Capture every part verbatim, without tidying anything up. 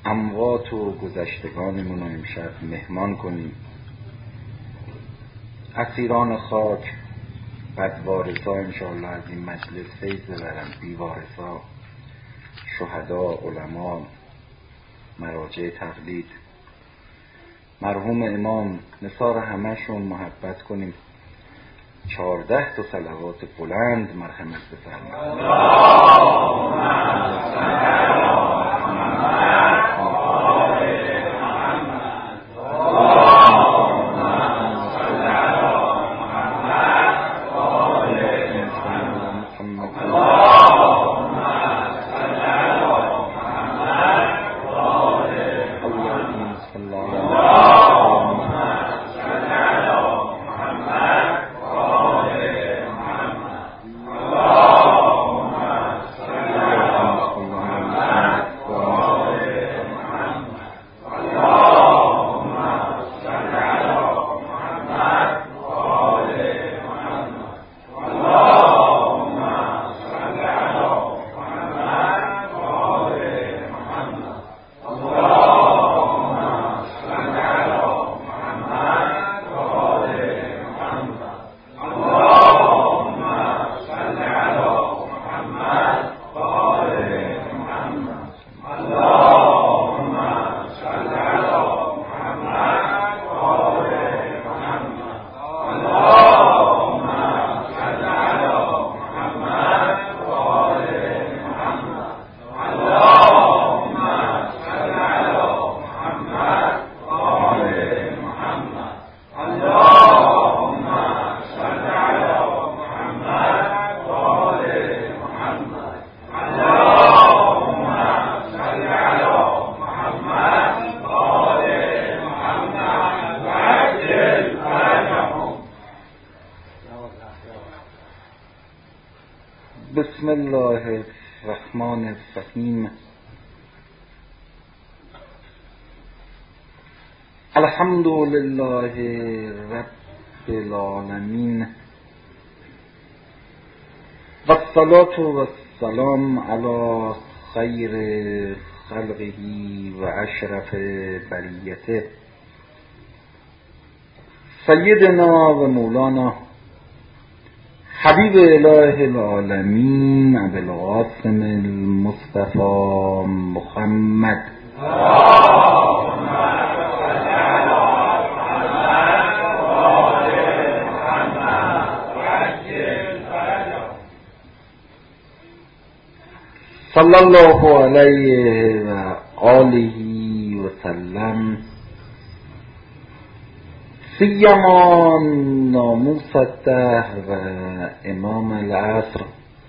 اموات و گذشتگانمون رو امشب مهمان کنیم. اسیران خاک، بدوارثا انشاءالله از این مجلس فیض ببرن، بیوارثا، شهدا، علما، مراجع تقلید، مرحوم امام نثار همه‌شون محبت کنیم. چهارده تا صلوات بلند مرحمت بفرمایید. بسم الله الرحمن الرحیم. الحمد لله رب العالمین و الصلاة و السلام علی خیر خلقه و اشرف بریته سیدنا و مولانا حبیب اله العالمین ابوالقاسم المصطفى محمد صلی الله علیه و آله و سلم. سیما ناموس الدهر و امام العصر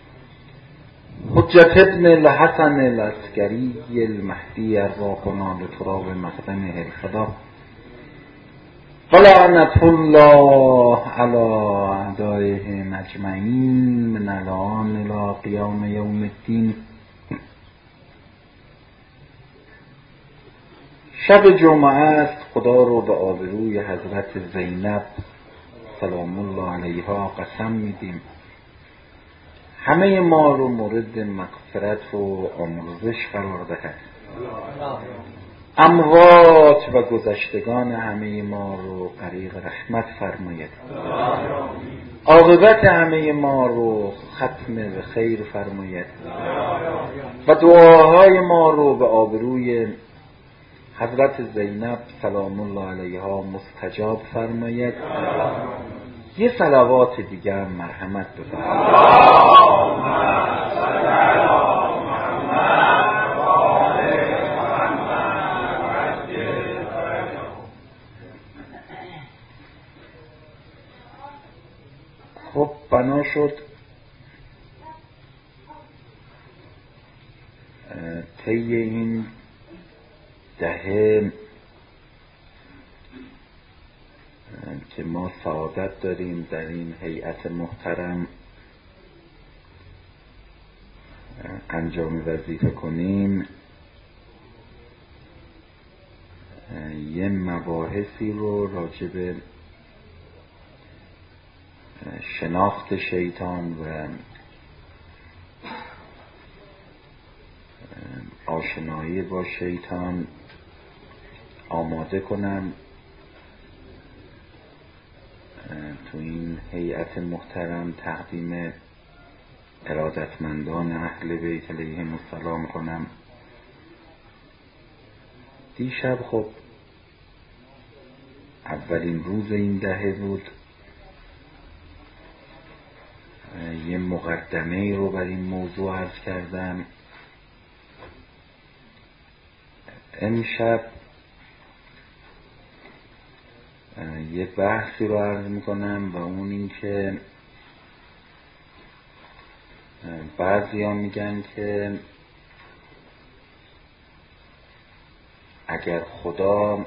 حجت ابن الحسن العسکری المهدی الراقنا لتراب مقدمه الفدا و لعنة الله علی اعدائهم اجمعین من الآن الی قیام یوم الدین. شب جمعه است. خدا رو به آبروی حضرت زینب سلام الله علیها قسم میدیم همه ما رو مورد مغفرت و آمرزش قرار دهد، اموات و گذشتگان همه ما رو غریق رحمت فرماید، عاقبت همه ما رو ختم به خیر فرماید و دعاهای ما رو به آبروی حضرت زینب سلام الله علیها مستجاب فرماید. یه صلوات دیگر مرحمت بفرمایید. خب بنا شد طی این دهه که ما سعادت داریم در این هیئت محترم انجام وظیفه کنیم، یه مباحثی رو راجع به شناخت شیطان و آشنایی با شیطان آماده کنم. تو این هیئت محترم تقدیم ارادتمندان اهل بیت علیهم السلام کنم. دیشب خب اولین روز این دهه بود، یه مقدمه رو بر این موضوع عرض کردم. امشب یه بحثی رو عرض میکنم و اون این که بعضی ها میگن که اگر خدا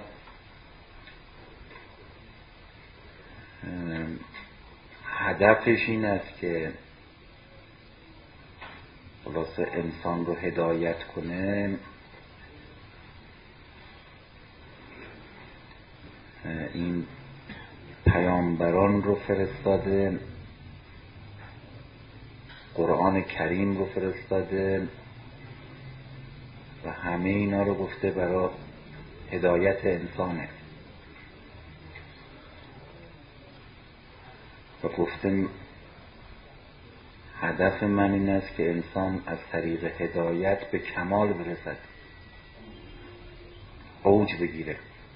هدفش این است که خلاصه انسان رو هدایت کنه، این پیامبران رو فرستاده، قرآن کریم رو فرستاده و همه اینا رو گفته برای هدایت انسانه و گفته هدف من این است که انسان از طریق هدایت به کمال برسد، اوج بگیره.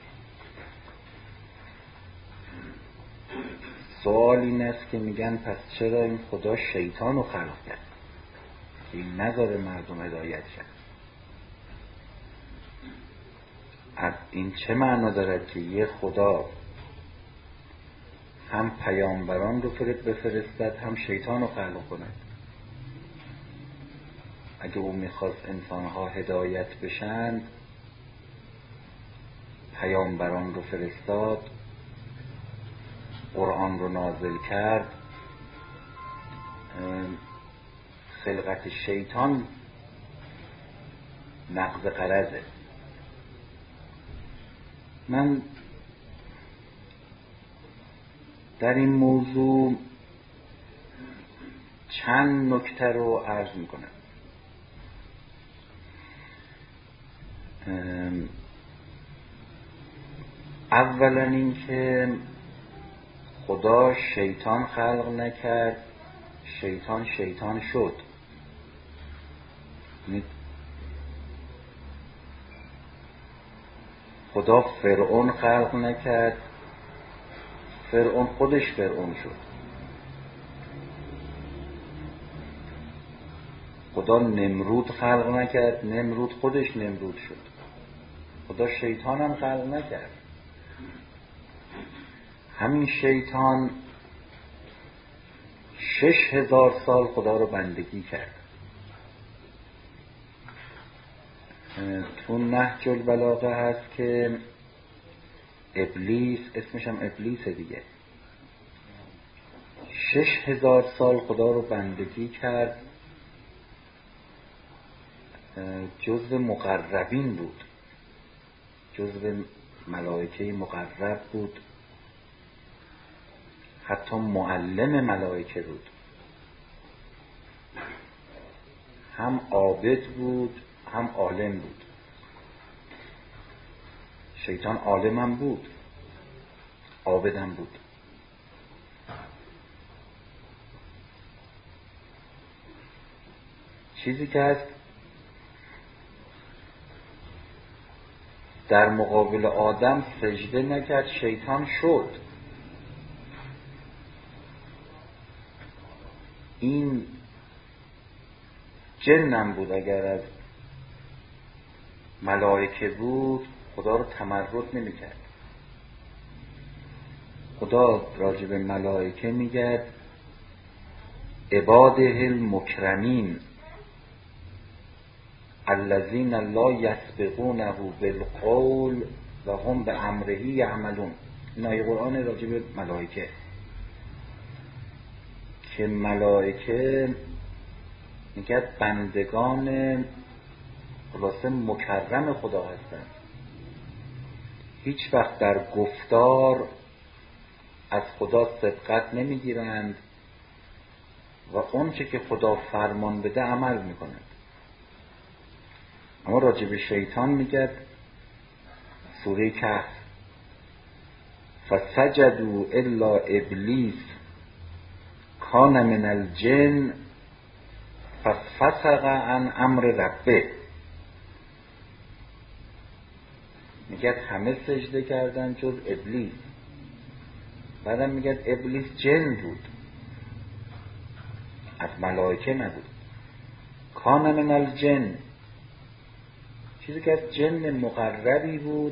سوال این است که میگن پس چرا این خدا شیطان رو خلق کرد که این نذاره مردم هدایت شد؟ از این چه معنا دارد که یه خدا هم پیامبران رو فرد بفرستد هم شیطان رو خلق کند؟ اگه او میخواست انسانها هدایت بشن پیامبران رو فرستاد، قرآن رو نازل کرد، خلقت شیطان نقض غرضه. من در این موضوع چند نکته رو عرض میکنم. اولا این که خدا شیطان خلق نکرد، شیطان شیطان شد. خدا فرعون خلق نکرد، فرعون خودش فرعون شد. خدا نمرود خلق نکرد، نمرود خودش نمرود شد. خدا شیطان هم خلق نکرد. همین شیطان شش هزار سال خدا رو بندگی کرد. تو نهج البلاغه هست که ابلیس، اسمش هم ابلیس دیگه، شش هزار سال خدا رو بندگی کرد، جزو مقربین بود، جزو ملائکه مقرب بود، حتی معلم ملائکه بود، هم عابد بود هم عالم بود. شیطان عالم هم بود، عابد هم بود. چیزی که هست در مقابل آدم سجده نکرد، شیطان شد. این جنم بود، اگر از ملائکه بود خدا رو تمرد نمی کرد. خدا راجب ملائکه میگه عباده المکرمین الذین لا یسبقونه بالقول و هم به امره یعملون. این آیه قرآن راجب ملائکه که ملائکه میگه بندگان خلاصه مکرم خدا هستند، هیچ وقت در گفتار از خدا سبقت نمیگیرند و اون چه که خدا فرمان بده عمل میکنند. اما راجع به شیطان میگه سوره کهف فسجدوا الا ابلیس کان من الجن ففسق عن امر ربه. میگه همه سجده کردن جز ابلیس. بعدم میگه ابلیس جن بود، از ملائکه نبود. کان من الجن، چیزی که از جن مقربی بود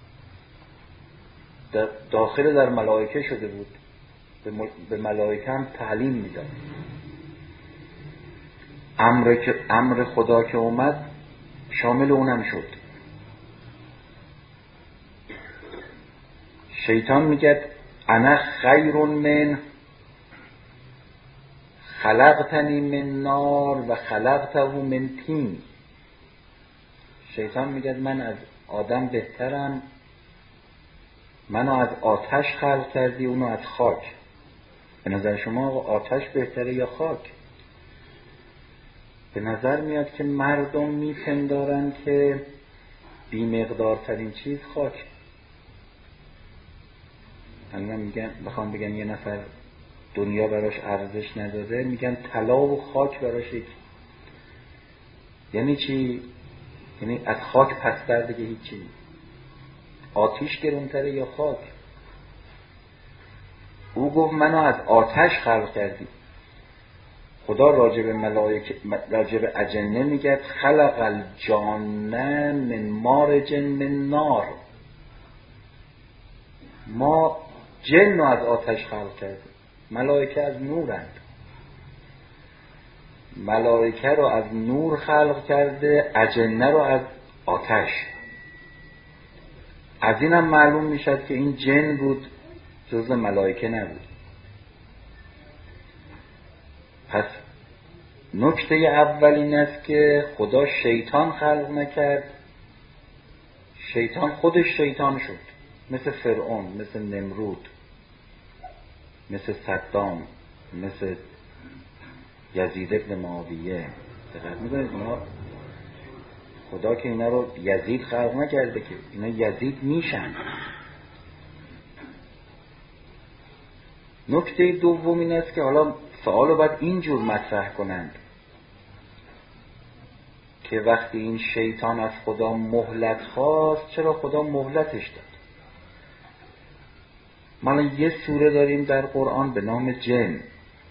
داخل در ملائکه شده بود، به ملائکه هم تعلیم میداد. امر که امر خدا که اومد شامل اونم شد. شیطان میگه انا خیر من خلقتنی من نار و خلقته من طین. شیطان میگه من از آدم بهترم، منو از آتش خلق کردی، اونو از خاک. به نظر شما آتش بهتره یا خاک؟ به نظر میاد که مردم میپندارن که بی‌مقدارترین چیز خاک. الان میگن بخوام بگن یه نفر دنیا براش ارزش نداره، میگن طلا و خاک براش یک. یعنی چی؟ یعنی از خاک پستر دیگه هیچی نیست. آتش گرونتره یا خاک؟ او گفت منو از آتش خلق کردی. خدا راجع به ملائکه، راجع به اجنه میگه خلق الجان من مارج من نار. ما جن رو از آتش خلق کردیم، ملائکه از نورند. ملائکه رو از نور خلق کرده، اجنه رو از آتش. از اینم معلوم میشد که این جن بود، جزء ملائکه نبود. پس نکته اول این است که خدا شیطان خلق نکرد، شیطان خودش شیطان شد، مثل فرعون، مثل نمرود، مثل صدام، مثل یزید ابن معاویه. دقت می‌کنید اینا خدا که اینا رو یزید خلق نکرده، که اینا یزید میشن. نکته دوم این است که حالا سوالو باید اینجور مطرح کنند که وقتی این شیطان از خدا مهلت خواست، چرا خدا مهلتش داد؟ ما یه سوره داریم در قرآن به نام جن.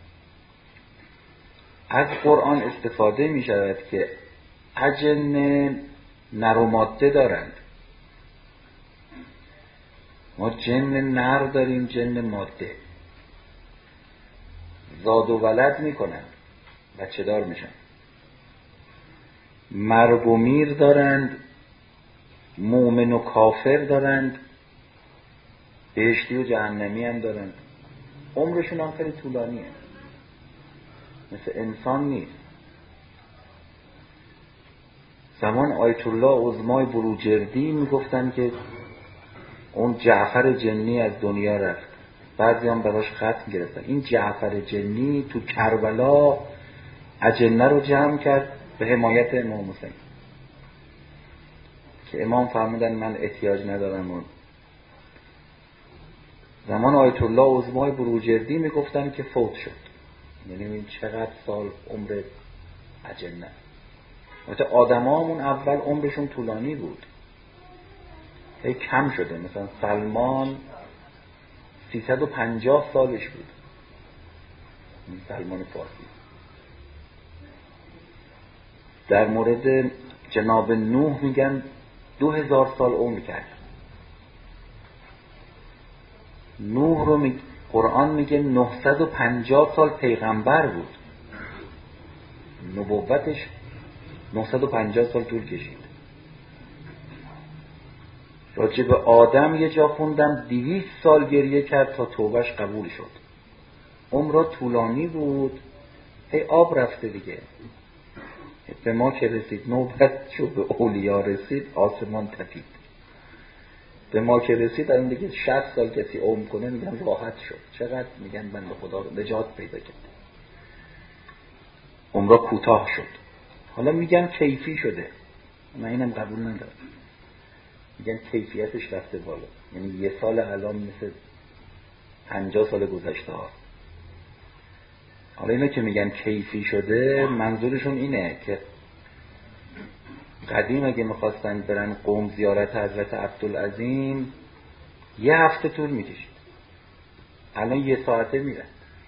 از قرآن استفاده می شود که اجنه نر و ماده دارند. ما جن نر داریم، جن ماده. زاد و ولد می کنند، بچه دار میشن. مرگ و میر دارند، مومن و کافر دارند، بهشتی و جهنمی هم دارند. عمرشون هم خیلی طولانیه، مثل انسان نیست. زمان آیت الله عظمای بروجردی میگفتن که اون جعفر جنی از دنیا رفت، بعضی هم براش ختم گرفتن. این جعفر جنی تو کربلا اجنه رو جمع کرد به حمایت امام حسین، که امام فرمودن من احتیاج ندارم. اون زمان آیت الله عظمای بروجردی میگفتن که فوت شد. یعنی این چقدر سال عمر اجنه. مثلا آدمامون اول عمرشون طولانی بود، هی کم شده. مثلا سلمان سیصد و پنجاه سالش بود، این سلمان فارسی. در مورد جناب نوح میگن دو هزار سال عمر کرد. نوح رو می... قرآن میگه نهصد و پنجاه سال پیغمبر بود، نبوتش نهصد و پنجاه سال طول کشید. راجع به آدم یه جا خوندم دویست سال گریه کرد تا توبهش قبول شد. عمر طولانی بود، هی آب رفته دیگه. به ما که رسید نوبت شد، به اولیا رسید آسمان تپید. به ما که رسید الان دیگه شصت سال کسی عمر کنه میگن راحت شد. چقدر میگن بنده خدا رو نجات پیدا کرد، عمر کوتاه شد. حالا میگن کیفی شده. من اینم قبول ندارم. میگن کیفیتش رفته بالا، یعنی یه سال الان مثل پنجاه سال گذشته ها. حالا اینا که میگن کیفی شده، منظورشون اینه که قدیم اگه میخواستن برن قم زیارت حضرت عبدالعظیم یه هفته طول میکشید، الان یه ساعته میرن.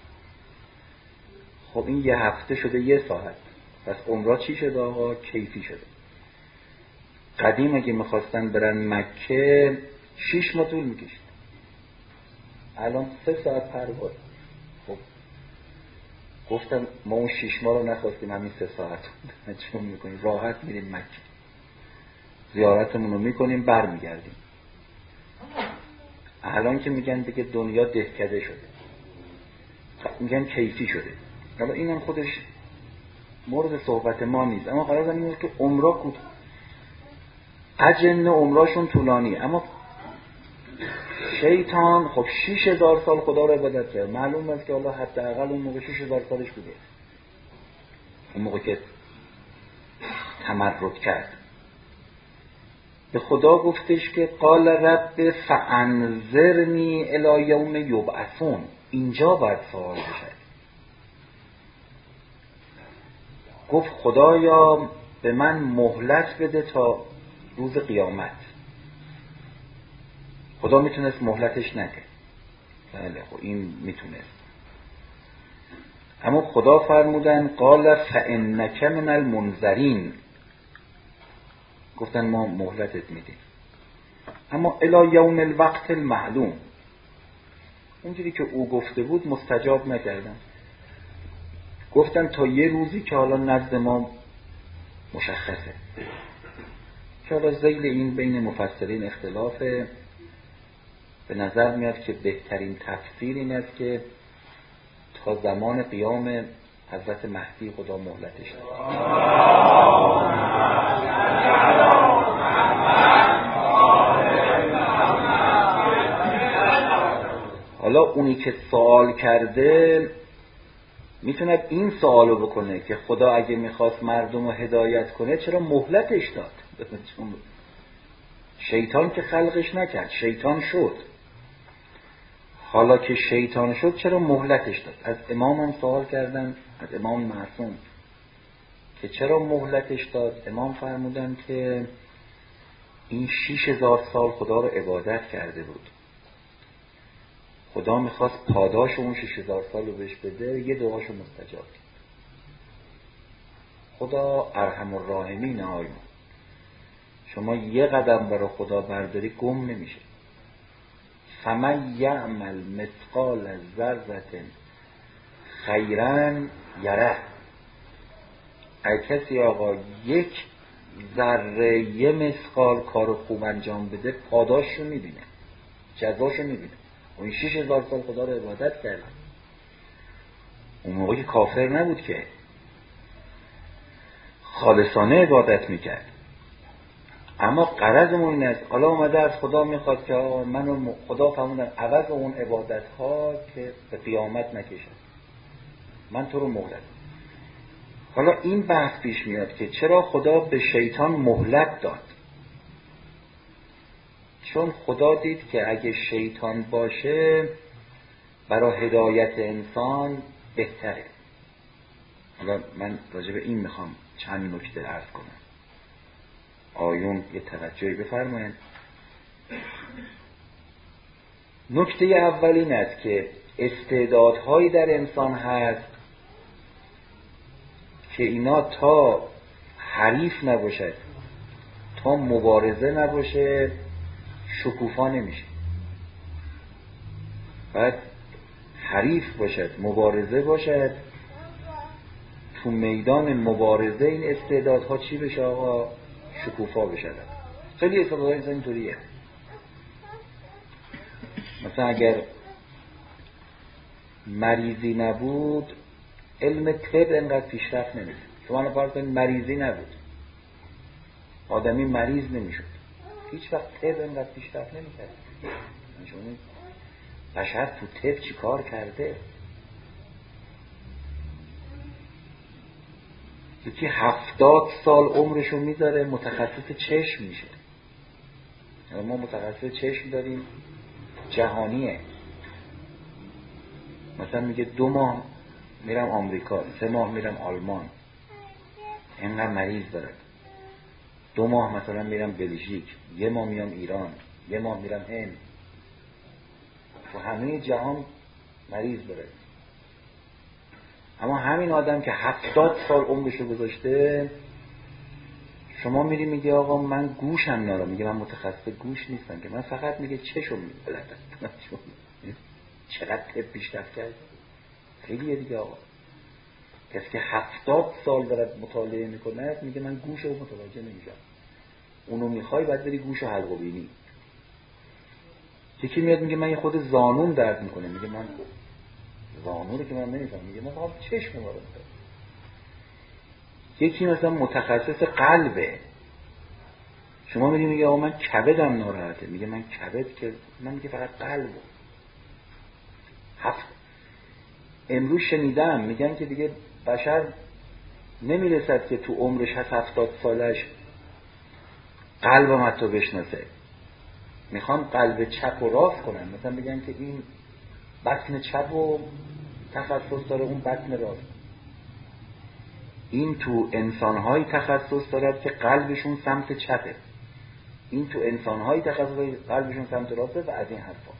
خب این یه هفته شده یه ساعت، پس عمرها چی شده آقا؟ کیفی شده. قدیم اگه میخواستن برن مکه شیش ماه طول میکشید، الان سه ساعت پرواز. خب گفتم ما اون شیش ماه رو نخواستیم، همین سه ساعت چون میکنیم راحت میریم مکه، زیارتمون رو میکنیم برمیگردیم. الان که میگن دیگه دنیا دهکده شده، میگن کیفی شده. حالا اینم خودش مورد صحبت ما نیست، اما قرار اینه که عمرها کود اجن عمراشون طولانی، اما شیطان خب شیش هزار سال خدا رو عبادت کرد. معلوم است که الله حداقل اون موقع شیش هزار سالش بوده، اون موقع که تمرد کرد. به خدا گفتش که قال رب فانظرنی الی یوم یبعثون، اینجا باید سوال بشه. گفت خدایا به من مهلت بده تا روز قیامت. خدا میتونست مهلتش نده، بله خب این میتونست، اما خدا فرمودن قال فانک من المنذرین، گفتن ما مهلتت میدیم، اما الی یوم الوقت المعلوم، اونجوری که او گفته بود مستجاب نکردن. گفتن تا یه روزی که حالا نزد ما مشخصه، که حالا ذیل این بین مفسرین اختلافه. به نظر میاد که بهترین تفسیر این است که تا زمان قیام حضرت مهدی خدا مهلتش داد. حالا اونی که سوال کرده میتونه این سوالو بکنه که خدا اگه میخواست مردم رو هدایت کنه چرا مهلتش داد؟ چون شیطان که خلقش نکرد، شیطان شد. حالا که شیطان شد چرا مهلتش داد؟ از امام هم سوال کردن، از امام معصوم، که چرا مهلتش داد. امام فرمودن که این شیش هزار سال خدا رو عبادت کرده بود، خدا میخواست پاداش اون شیش هزار سال رو بهش بده، یه دعاشو مستجاب کرد. خدا ارحم الراحمین آیون، شما یه قدم برای خدا برداری گم نمیشه. فمن یعمل مثقال ذره خیرا یره، اگه کسی آقا یک ذره یه مثقال کار خوب انجام بده پاداششو میبینه، جزاشو میبینه. اون شیش هزار سال خدا رو عبادت کرد، اون موقع که کافر نبود که خالصانه عبادت میکرد. اما غرضمون این است، حالا اومده از خدا میخواد که منو خدا فرمودن عوض اون عبادت ها که به قیامت نکشن، من تو رو مهلت. حالا این بحث پیش میاد که چرا خدا به شیطان مهلت داد؟ چون خدا دید که اگه شیطان باشه برای هدایت انسان بهتره. حالا من راجع به این میخوام چند نکته عرض کنم، آیون یه توجهی بفرمایید. نکته اول این است که استعدادهایی در انسان هست که اینا تا حریف نباشد، تا مبارزه نباشه شکوفا نمیشه. باید حریف باشد، مبارزه باشد، تو میدان مبارزه این استعدادها چی بشه آقا؟ شکوفا بشه. خیلی استعدادهای انسان اینطوریه. مثلا اگر مریضی نبود علم طب اینقدر پیشرفت نمی‌کرد. شما فرض کنید مریضی نبود، آدمی مریض نمیشد، هیچ وقت طب اینقدر پیشرفت نمی‌کرد. چون بشر تو طب چی کار کرده؟ یکی هفتاد سال عمرشو میذاره متخصص چشم میشه. ما متخصص چشم داریم جهانیه، مثلا میگه دو ماه میرم آمریکا، سه ماه میرم آلمان، اینقدر مریض داره. دو ماه مثلا میرم بلژیک، یه ماه میام ایران، یه ماه میرم هند. تو همه جهان مریض داره. اما همین آدم که هفتاد سال عمرشو گذاشته، شما میری میگه آقا من گوشم نارم، میگه من متخصص گوش نیستم، که من فقط میگه چشم بلدم. چقدر طب پیشرفت کرده. خیلیه دیگه آقا. کسی که هفتاد سال دارد مطالعه میکنه میگه من گوشو متوجه نمیشم. اونو میخوای باید بری گوشو حلقه بینی. یکی میاد میگه من یه خود زانوم درد میکنه، میگه من زانو رو که من نمیفهم، میگه من فقط چشم رو دارم. یکی مثلا متخصص قلبه، شما میگی میگه آقا من کبدم ناراحته، میگه من کبد که من میگه فقط قلبو. هفت امروز شنیدم میگن که دیگه بشر نمیرسد که تو عمرش هست هفتاد سالش قلبم حتی بشناسه. میخوان قلب چپ و راست کنن، مثلا بگن که این بطن چپ و تخصص داره، اون بطن راست. این تو انسانهایی تخصص دارد که قلبشون سمت چپه، این تو انسانهایی تخصص داره قلبشون سمت راسته و از این حرفا.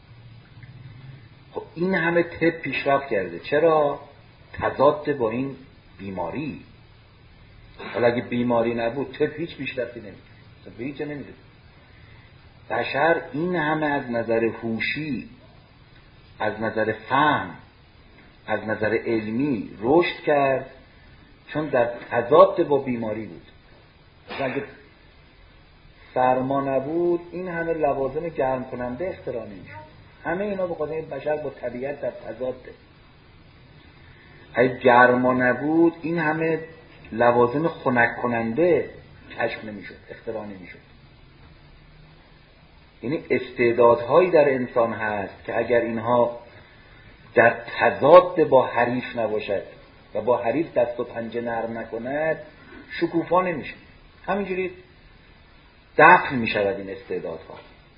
خب این همه طب پیشرفت کرده، چرا؟ تضاد با این بیماری. حالا اگه بیماری نبود طب هیچ پیشرفتی نمی‌کرد، اصلا به هیچ جا نمی‌رسید. بشر این همه از نظر هوشی، از نظر فهم، از نظر علمی رشد کرد چون در تضاد با بیماری بود. اگه سرما نبود این همه لوازم گرم کننده اختراع نمی‌شد. همه اینا به خاطر بشر با طبیعت در تضاده. اگه گرما نبود این همه لوازم خنک کننده کشف نمی‌شد، اختراع نمی‌شد. یعنی استعدادهایی در انسان هست که اگر اینها در تضاد با حریف نباشد و با حریف دست و پنجه نرم نکند شکوفا نمیشه، همینجوری دفن میشود این استعدادها،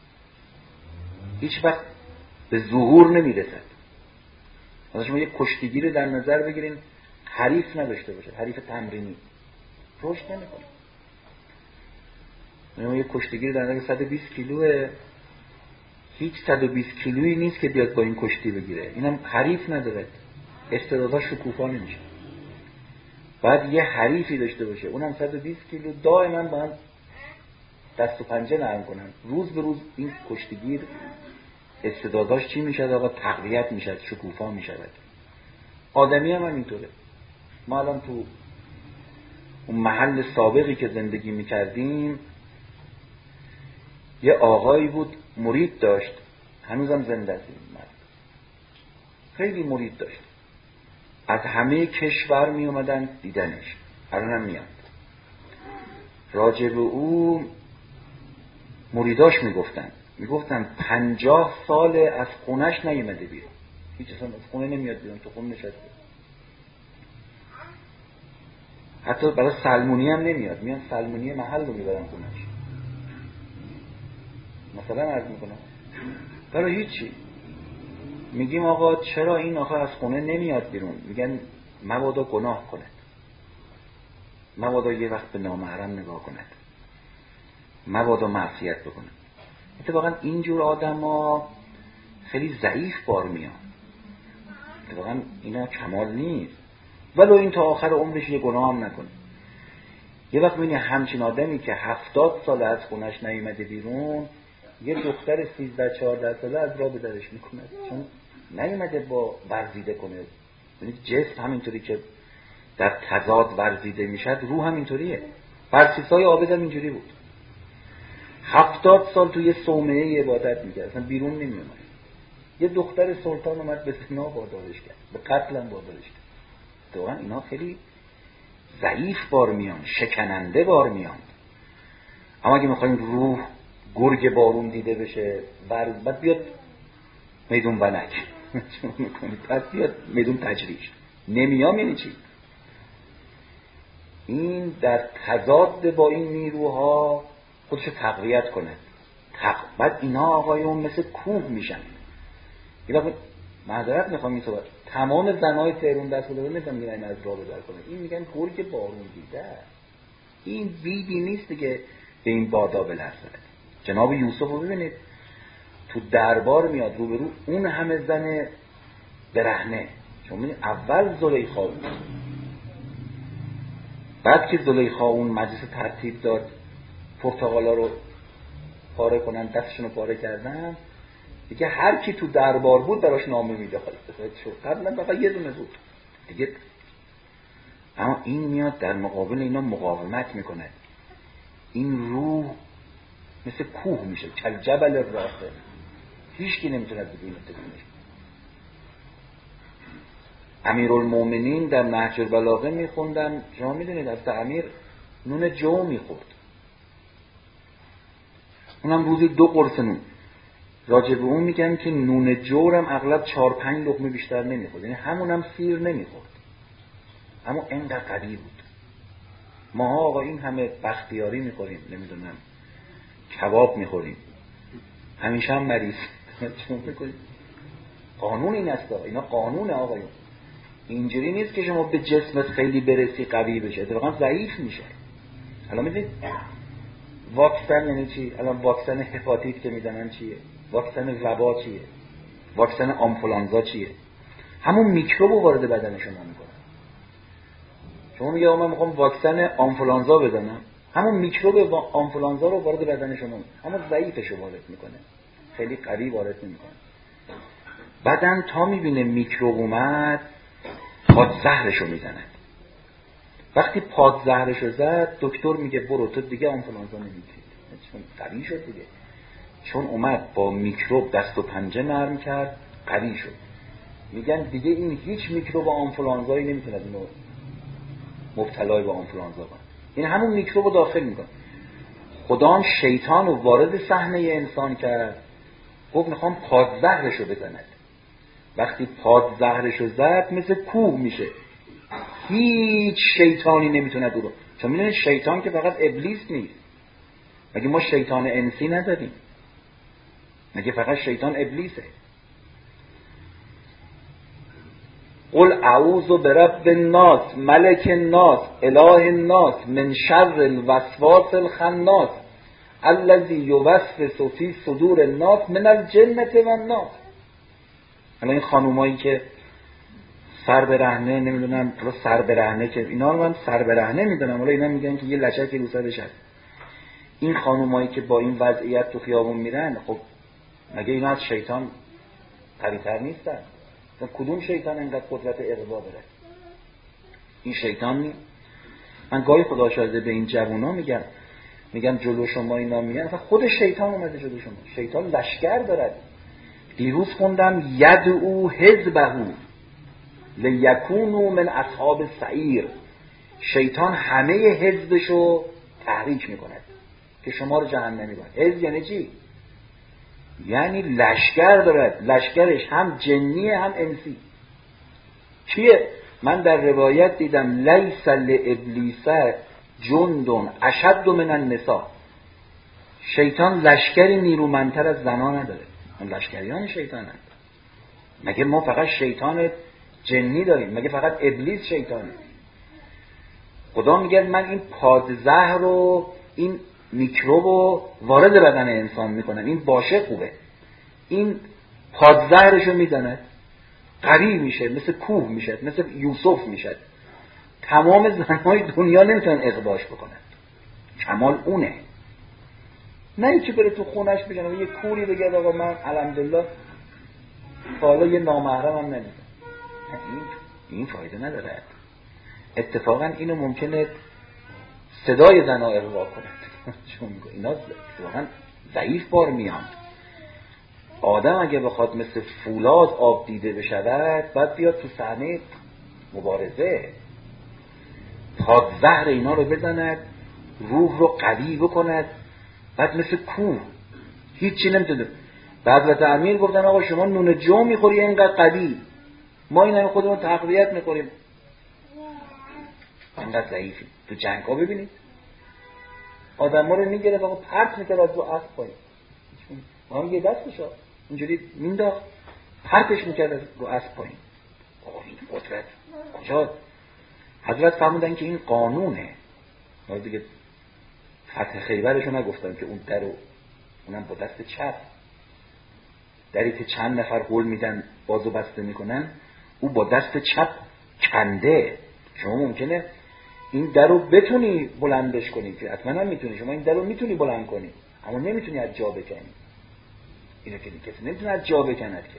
هیچ وقت به ظهور نمیرسد. مثلا شما یک کشتیگی رو در نظر بگیرین، حریف نداشته باشه، حریف تمرینی، رشد نمیکنه. شما یک کشتیگی رو در نظر صد و بیست کیلوه، هیچ صد و بیست کیلویی نیست که بیاد با این کشتی بگیره، اینم حریف نداره، استعدادها شکوفا نمیشه. باید یه حریفی داشته باشه، اونم صد و بیست کیلو، دائما با هم دست و پنجه نرم کنن. روز به روز این کشتیگیر استعداداش چی میشد آقا؟ تقویت میشد، شکوفا میشد. آدمی هم همینطوره. ما الان تو اون محل سابقی که زندگی میکردیم یه آقایی بود مرید داشت، هنوزم زنده است این مرد، خیلی مرید داشت، از همه کشور می اومدن دیدنش، الان هم میاد. راجع به او مریداش میگفتن میگفتن پنجاه سال از خونش نیومده بیرون، هیچ اصلا از خونه نمیاد بیرون، تو خونه نشسته. حتی برای سلمونی هم نمیاد، میان سلمونی محل رو میبرن خونش. مثلا عرض میکنم برای هیچی. میگیم آقا چرا این آخه از خونه نمیاد بیرون؟ میگن مبادا گناه کند، مبادا یه وقت به نامحرم نگاه کند، مبادا معصیت بکنه. اتفاقا اینجور آدم ها خیلی ضعیف بار میان، اتفاقا اینا کمال نیست، ولو این تا آخر عمرش یه گناه هم نکنه. یه وقت میبینی همچین آدمی که هفتاد سال از خونش نیامده بیرون، یه دختر سیزده چهارده ساله از راه به درش میکنه، چون نیامده با ورزیده کنه. یعنی جسم همینطوری که در تضاد ورزیده میشد، روح هم اینطوریه. برسیسای عابد هم اینجوری بود، هفتاد سال توی صومعه عبادت میکرد، اصلا بیرون نمیومد. یه دختر سلطان اومد به زنا وادارش کرد، به قتل هم وادارش کرد. واقعا اینا خیلی ضعیف بار میان، شکننده بار میان. اما اگه میخوایم روح گرگ بارون دیده بشه، بعد بیاد میدون بنک شما میکنید، بعد بیاد میدون تجریش. نمیام یعنی چی؟ این در تضاد با این نیروها خودشو تقویت کنه. تق... بعد اینا آقایون مثل کوه میشن. یه دفعه معذرت میخوام این صحبت، تمام زنهای تهران دست رو نمیتونن میرن از راه بدر کنه. این میگن گرگ بارون دیده. این بیدی نیست که به این بادا بلرزه. جناب یوسف رو ببینید تو دربار میاد روبرو اون همه زن برهنه. چون میدونید اول زلیخا بود، بعد که زلیخا اون مجلس ترتیب داد پرتغالا رو پاره کنن، دستشون رو پاره کردن، دیگه هر کی تو دربار بود براش نامه میده. قبلا فقط یه دونه بود دیگه. اما این میاد در مقابل اینا مقاومت میکنه. این روح مثل کوه میشه، کل جبل راسه، هیچ کی نمیتونه بدونه تکونش. امیرالمومنین در نهج البلاغه میخوندن، شما میدونید از امیر نون جو میخورد، اونم روزی دو قرص نون. راجع به اون میگن که نون جورم اغلب چهار پنج لقمه بیشتر نمیخورد، یعنی همونم سیر نمیخورد، اما اینقدر قوی بود. ما آقا این همه بختیاری میخوریم، نمیدونم کباب میخوریم، همیشه هم مریض. چون میکنیم قانون این است، اینا قانون آقایون. اینجوری نیست که شما به جسمت خیلی برسی قوی بشه، اتفاقا ضعیف میشه. الان میدونید واکسن یعنی چی؟ الان واکسن هپاتیت که میزنن چیه؟ واکسن وبا چیه؟ واکسن آنفولانزا چیه؟ همون میکروب رو وارد بدن شما میکنن. شما میگه من میخوام واکسن آنفولانزا بزنم، همون میکروب آنفولانزا رو وارد بدن شما، همون ضعیفش رو وارد میکنه، خیلی قوی وارد نمیکنه. بدن تا میبینه میکروب اومد پاد زهرش رو میزنه. وقتی پاد زهرش رو زد دکتر میگه برو تو دیگه آنفولانزا نمیگیری، چون قوی شد دیگه، چون اومد با میکروب دست و پنجه نرم کرد، قوی شد. میگن دیگه این هیچ میکروب آنفولانزایی نمیتونه اینو مبتلای به آنفولانزا کنه. این همون میکروب رو داخل میکنه. خدا هم شیطان رو وارد صحنه انسان کرد، گفت میخوام پاد زهرش رو بزند. وقتی پاد زهرش رو زد مثل کوه میشه، هیچ شیطانی نمیتونه دورو. چون میدونید شیطان که فقط ابلیس نیست. مگه ما شیطان انسی نداریم؟ مگه فقط شیطان ابلیسه؟ قل اعوذ برب الناس ملک الناس اله الناس من شر الوسواس الخناس الذی یوسوس فی صدور الناس من الجنة والناس. الان این خانومایی که سر برهنه، نمیدونم حالا سر برهنه که اینا رو من سر برهنه میدونم، حالا اینا میگن که یه لچکی رو سرش هست. این خانومایی که با این وضعیت تو خیابون میرن، خب مگه اینا از شیطان قوی‌تر نیستن؟ کدوم شیطان اینقدر قدرت اغوا داره؟ این شیطان نیست. من گاهی خدا شاهده به این جوونا میگم میگم جلو شما اینا میگن خود شیطان اومده جلو شما. شیطان لشکر دارد. دیروز خوندم یدعو حزبه لیکونوا من اصحاب السعیر. شیطان همه حزبشو تحریک میکنه که شما رو جهنمی کنه. حزب یعنی چی؟ یعنی لشکر دارد. لشکرش هم جنیه هم انسی. چیه؟ من در روایت دیدم لیس لابلیس جندون اشد من النساء. شیطان لشکری نیرومندتر از زنا نداره. اون لشکریان شیطان نداره. مگه ما فقط شیطان جنی داریم؟ مگه فقط ابلیس شیطانه؟ خدا میگه من این پادزهر رو، این میکروب رو وارد بدن انسان میکنم. این باشه خوبه، این پادزهرشو میزنه، قوی میشه، مثل کوه میشه، مثل یوسف میشه. تمام زنهای دنیا نمیتونن اقداش بکنن. کمال اونه. نه اینکه بره تو خونش بشن یه کوری بگه آقا من الحمدلله حالا یه نامحرم هم نمیدم. این این فایده نداره. اتفاقا اینو ممکنه صدای زنها اغوا کنه. چون اینا واقعا ضعیف بار میان. آدم اگه بخواد مثل فولاد آب دیده بشود بعد بیاد تو صحنه مبارزه، پاد زهر اینا رو بزند، روح رو قوی بکند، بعد مثل کوه هیچی نمیتونه. بعد حضرت امیر گفتن آقا شما نون جو میخوری اینقدر قوی، ما این همه خودمون تقویت میکنیم. انقدر ضعیفی. تو جنگ ها ببینید آدم ها رو میگیره و پرت میکرد از رو اسب پایین، ما یه دستش ها اینجوری مینداخت پرتش میکرد از رو اسب پایین. آقا این قدرت کجا؟ حضرت فرمودن که این قانونه. ما دیگه فتح خیبرشو نگفتن که اون درو اونم با دست چپ، دری که چند نفر هول میدن بازو بسته میکنن، او با دست چپ کنده. شما ممکنه این درو بتونی بلندش کنی، که حتما هم میتونی، شما این درو میتونی بلند کنی اما نمیتونی از جا بکنی. اینو که کسی نمیتونه از جا بکند. که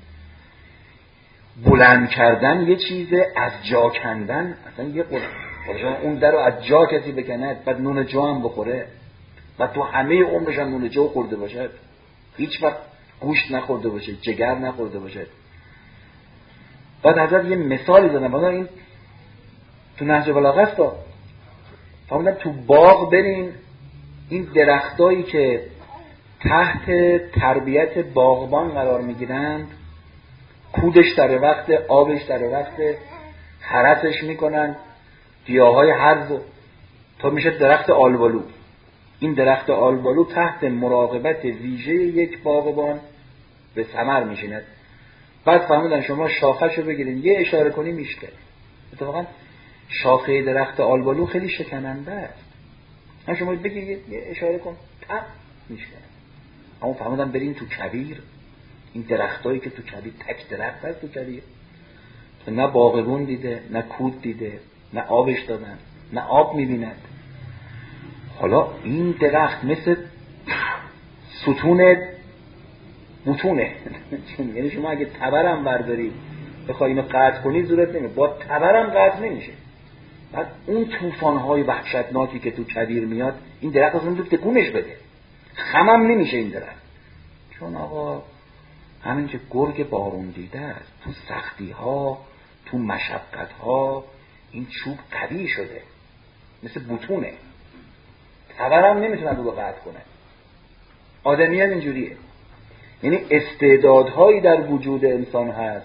بلند کردن یه چیزه، از جا کندن اصلا یه قدرت. اون درو از جا کسی بکند بعد نون جا هم بخوره، بعد تو همه عمرش هم نون جو خورده باشد، هیچ وقت گوشت نخورده باشه، جگر نخورده باشه. بعد حضرت یه مثالی زدن، بعد این تو نهج بلاغه است. فرمودن تو باغ برین، این درختایی که تحت تربیت باغبان قرار میگیرند، کودش در وقت، آبش در وقت، حرسش میکنن، گیاهای هرز تا میشه درخت آلبالو. این درخت آلبالو تحت مراقبت ویژه یک باغبان به ثمر میشیند. بعد فرمودن شما شاخه‌شو بگیرین یه اشاره کنی میشکنه. اتفاقا شاخه درخت آلبالو خیلی شکننده است. من شما بگیر یه اشاره کن تق میشکنه. اما فرمودن برین تو کویر، این درختایی که تو کویر، تک درخت هست تو کویر، نه باغبون دیده، نه کود دیده، نه آبش دادن، نه آب میبیند. حالا این درخت مثل ستون بوتونه. یعنی شما اگه تبرم برداری بخوای اینو قطع کنی زورت نمیشه، با تبرم قطع نمیشه. بعد اون طوفان‌های وحشتناکی که تو کویر میاد، این درخت اصلا تو تکونش بده، خمم نمیشه این درخت. چون آقا همین که گرگ بارون دیده است، تو سختی ها، تو مشقت ها این چوب قوی شده، مثل بوتونه، تبرم نمیتونه رو قطع کنه. آدمی هم اینجوریه. یعنی استعدادهایی در وجود انسان هست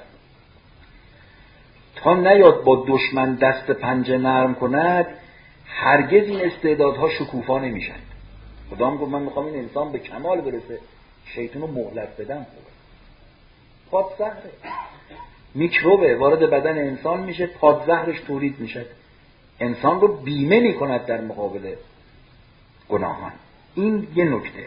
تا نیاد با دشمن دست پنجه نرم کند، هرگز این استعدادها شکوفا نمیشن. خدا هم گفت من میخوام این انسان به کمال برسه، شیطان رو مهلت بدم. پادزهره، میکروبه، وارد بدن انسان میشه، پادزهرش تولید میشه، انسان رو بیمه میکند در مقابل گناهان. این یه نکته.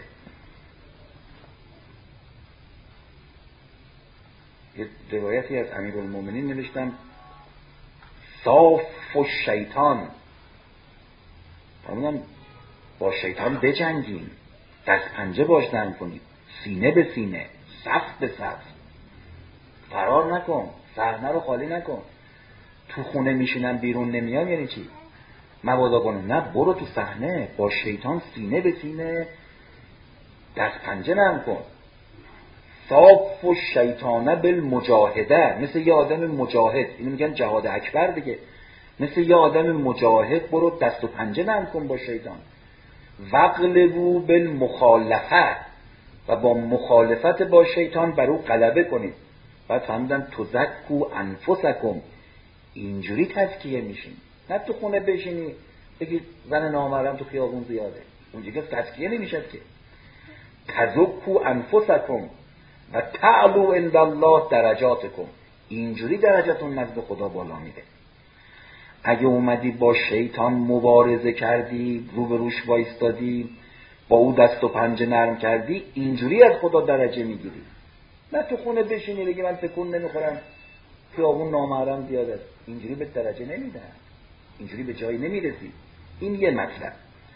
یه روایتی از امیرالمومنین نوشتم صاف و شیطان، فرمودن با شیطان بجنگیم، دست پنجه باش نرم کنیم، سینه به سینه، صف به صف، فرار نکن، صحنه رو خالی نکن. تو خونه میشینم بیرون نمیام یعنی چی؟ مبادا کنم، نه برو تو صحنه با شیطان سینه به سینه، دست پنجه نرم کن. صاف و شیطانه بالمجاهده، مثل یه آدم مجاهد، اینو میگن جهاد اکبر دیگه، مثل یه آدم مجاهد برو دست و پنجه نرم کن با شیطان. وغلبوا بالمخالفه، و با مخالفت با شیطان بر او غلبه کنید. بعد فهمیدن تزکوا انفسکم، اینجوری تزکیه میشین. نه تو خونه بشینی بگی زن نامحرم تو خیابون زیاده، اونجوری که تزکیه نمیشد که. تزکوا انفسکم و تعلو عند الله درجاتکم، اینجوری درجاتون نزد خدا بالا میره. اگه اومدی با شیطان مبارزه کردی، رو به روش وایستادی، با او دست و پنجه نرم کردی، اینجوری از خدا درجه میگیری. نه تو خونه بشینی بگی من تکون نمیخورم خیابون نامحرم زیاد است، اینجوری به درجه نمیدن، اینجوری به جایی نمیرسی. این یه مطلب.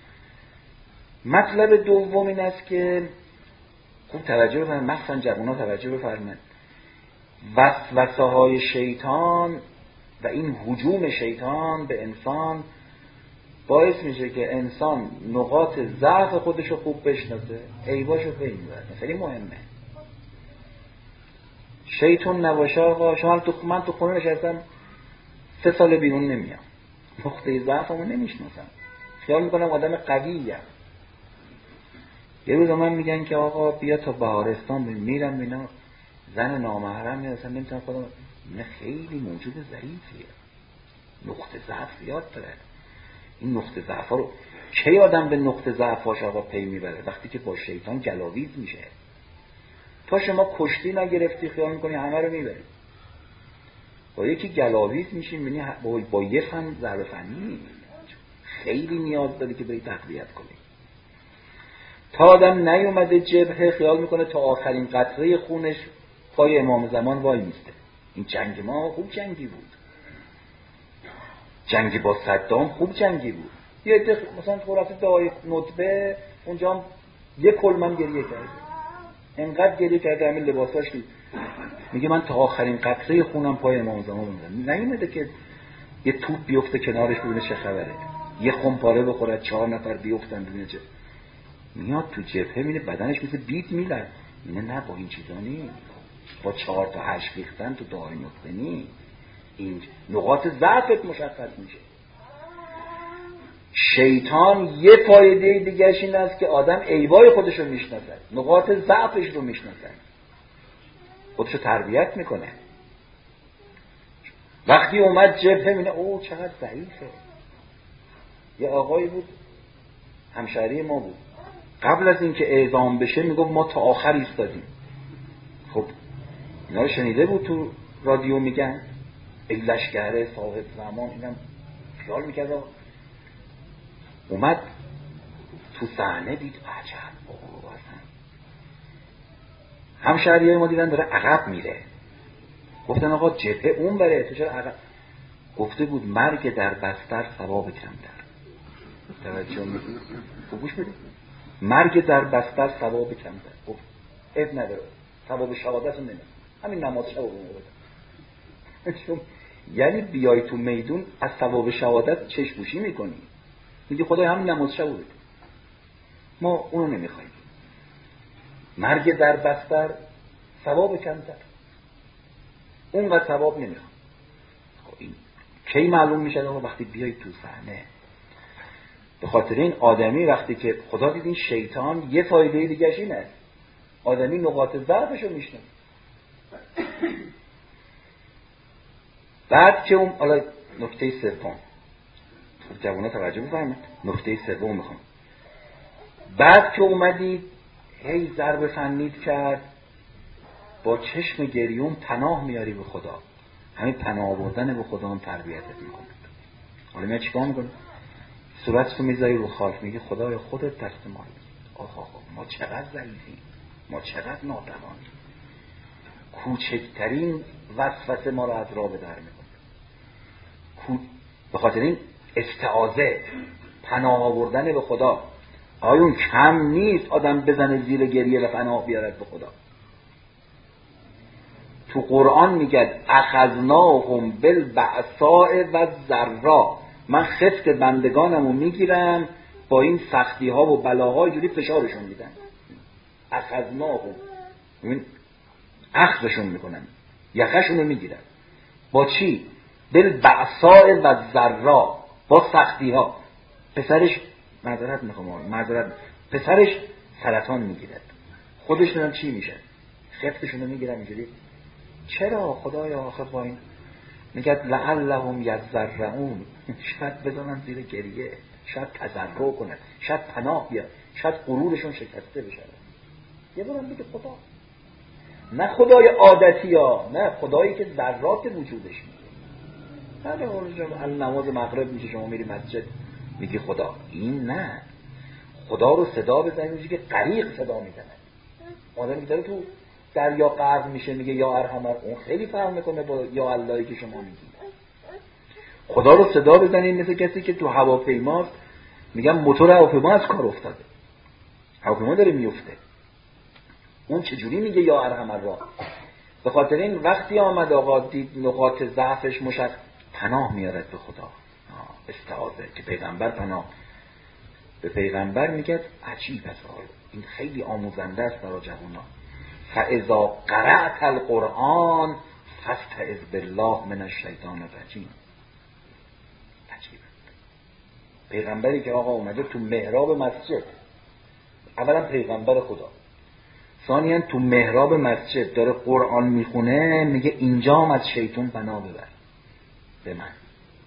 مطلب دوم این است که خوب توجه بفرمایید، مخصوصا جوونا توجه بفرمایید، وسوسه های شیطان و این هجوم شیطان به انسان باعث میشه که انسان نقاط ضعف خودشو خوب بشناسه، عیباشو ببینه. خیلی مهمه. شیطان نباشه آقا، شما تو من تو خونه نشستم سه سال بیرون نمیام، نقطه ضعفمو نمیشناسم، خیال میکنم آدم قوییم. یه روز من میگن که آقا بیا تا بهارستان میرم اینا، زن نامحرم میاد، اصلا نمیتونم خودم، نه خیلی موجود ضعیفیه. نقطه ضعف یاد داره. این نقطه ضعف ها رو کی آدم به نقطه ضعفاش آقا پی میبره؟ وقتی که با شیطان گلاویز میشه. تا شما کشتی نگرفتی خیال میکنی همه رو میبری. با یکی گلاویز میشی میبینی با, با یه فن ضرب فنی خیلی نیاز داری که بری تقویت کنی. تا آدم نیومده جبهه خیال میکنه تا آخرین قطره خونش پای امام زمان وای میسته. این جنگ ما خوب جنگی بود. جنگی با صدام خوب جنگی بود. یه عده مثلا خلاصه دعای ندبه اونجا هم یه کلمم گریه کرد. انقدر گریه کرده همین لباساش که میگه من تا آخرین قطره خونم پای امام زمان موندم. نیومده که یه توپ بیفته کنارش ببینه چه خبره. یه خمپاره بخوره چهار نفر بیفتن ببینه چه. میاد تو جبهه میره بدنش مثل بیت میلرزه. اینه نه با این چیزا نیست. با چهار تا هشت ریختن تو دعای ندبه نیست. این نقاط ضعفت مشخص میشه. شیطان یه فایده دیگرش این است که آدم عیبای خودش رو میشناسه، نقاط ضعفش رو میشناسه، خودش رو تربیت میکنه. وقتی اومد جبهه میبینه اوه چقدر ضعیفه. یه آقایی بود همشهری ما بود، قبل از اینکه اعدام بشه میگفت ما تا آخر ایستادیم. خب اینا رو شنیده بود تو رادیو میگن ای لشکره صاحب زمان، اینم خیال میکرد. اومد تو صحنه دید عجب اوه اصلا همشهریای ما دیدن داره عقب میره. گفتن آقا جبهه اون بره تو چرا عقب؟ گفته بود مرگ در بستر ثواب کمتر. توجه میکنید؟ گوش بدید. مرگ در بستر ثواب کمتر. گفت اب نداره ثواب شهادت رو نمیده، همین نماز شب رو میده. یعنی بیای تو میدون از ثواب شهادت چشم پوشی میکنی، میگه خدای همین نماز شب رو بده. ما اونو نمیخوایم. مرگ در بستر ثواب کمتر، اونقدر ثواب نمیخوام. خب این کی معلوم میشه؟ وقتی بیای تو صحنه. به خاطر این آدمی وقتی که خدا دید این شیطان یه فایده دیگه‌ش اینه، آدمی نقاط ضعفش رو میشناسه. بعد که اون حالا نکته سوم جوونا توجه بفرمایید، نکته سوم میخوام. بعد که اومدی هی ضرب فنید کرد، با چشم گریون پناه میاری به خدا. همین پناه آوردن به خدا هم تربیتت میکنه. حالا من چیکار میکنم؟ صورتتو میذاری رو خاک، میگه خدای خودت دست ما رو. آخ آخ ما چقدر ضعیفیم، ما چقدر ناتوانیم. کوچکترین وسوسه ما رو از راه به در میکنه. به خاطر این استعاذه، پناه آوردن به خدا، آیا اون کم نیست آدم بزنه زیر گریه و پناه بیارد به خدا؟ تو قرآن میگه اخذناهم بالبأساء والضراء، من خفت بندگانمو میگیرم با این سختی ها و بلاهای جوری فشارشون میدن. اخذناهم این اخذشون میکنن، یخشونو میگیرن. با چی؟ بالبأساء والضراء، با سختی ها. پسرش معذرت میخوام معذرت پسرش سرطان میگیرد، خودشون چی میشه؟ خفتشونو میگیرن اینجوری. چرا خدایا آخه با این میگه لعلهم یضرعون، شاید بزنن زیر گریه، شاید تضرع کنن، شاید پناه بیاد، شاید غرورشون شکسته بشه. یه بارم بگه خدا، نه خدای عادتی ها، نه خدایی که ذرات وجودش میگه. نه اونجا نماز مغرب میشه شما میری مسجد میگی خدا، این نه. خدا رو صدا بزنید میگه که غریق صدا میزنه. آدمی داره تو دریا غرق میشه میگه یا ارحمر، اون خیلی فرق میکنه با یا اللهی که شما میگید. خدا رو صدا بزنید مثل کسی که تو هواپیماست، میگم موتور هواپیما از کار افتاده، هواپیما داره میفته، اون چجوری میگه یا ارحمر را؟ به خاطر این وقتی آمد آقا دید نقاط ضعفش مشخص، پناه میارد به خدا. استعاذه که پیغمبر پناه به پیغمبر میگه. عجیب است، این خیلی آموزنده است برای جوانان. فاذا قرأت القرآن فاستعذ بالله من الشیطان الرجیم. عجیب. پیغمبری که آقا اومده تو محراب مسجد، اولا پیغمبر خدا، ثانیاً تو محراب مسجد داره قرآن میخونه، میگه اینجا هم از شیطان پناه ببر به من.